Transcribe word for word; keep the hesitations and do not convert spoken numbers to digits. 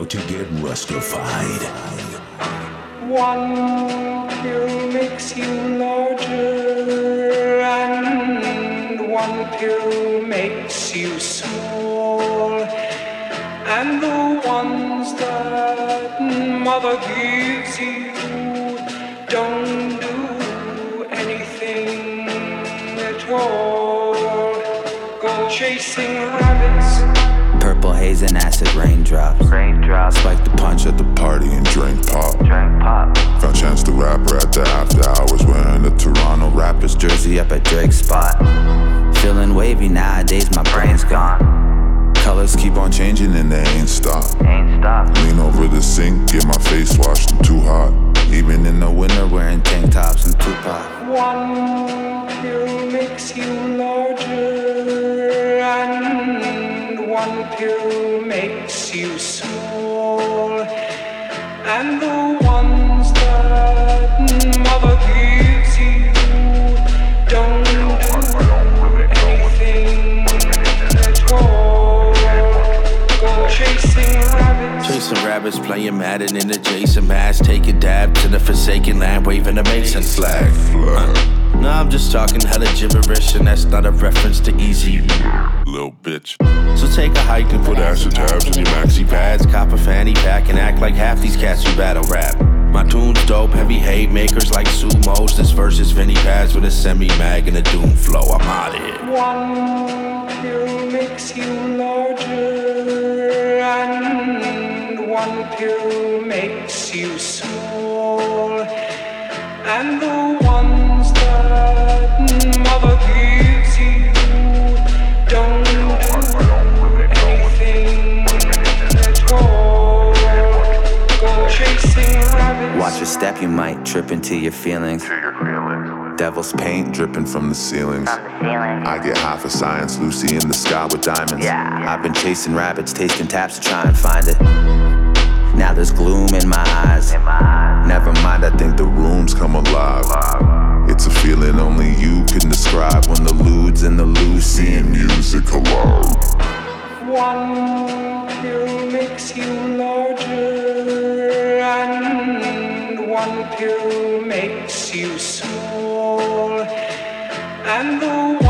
to get Rustified. One pill makes you larger, and one pill makes you small. And the ones that mother gives you don't do anything at all. Go chasing rabbits. Purple haze and acid raindrops. Raindrops. Spike the punch at the party and drink pop. Drink pop. Found Chance the Rapper at the after hours wearing the Toronto Raptors jersey up at Drake's spot. Feeling wavy nowadays, my brain's gone. Colors keep on changing and they ain't stop. Ain't stop. Lean over the sink, get my face washed, I'm too hot. Even in the winter wearing tank tops and Tupac. One pill makes you larger, and one pill makes you small. And the ones that mother gives you don't do anything at all. Go chasing rabbits. Chasing rabbits, playing Madden in the Jason mask, taking dabs in the forsaken land, waving a Mason flag. flag. No, I'm just talking hella gibberish, and that's not a reference to Easy. Little bitch. So take a hike and put acid tabs in your maxi pads, cop a fanny pack, and act like half these cats who battle rap. My tune's dope, heavy hate makers like sumos. This verse is Vinny Pads with a semi-mag and a doom flow. I'm out of here. One pill makes you larger, and one pill makes you small. And the ones that mother gives you don't do anything at all. Go chasing rabbits. Watch your step, you might trip into your feelings. Devil's paint dripping from the ceilings. I get high for science, Lucy in the sky with diamonds. Yeah. I've been chasing rabbits, tasting taps to try and find it. Now there's gloom in my eyes. Never mind, I think the room's come alive. It's a feeling only you can describe when the lewds and the loose seeing music alive. One pill makes you larger, and one pill makes you small. And the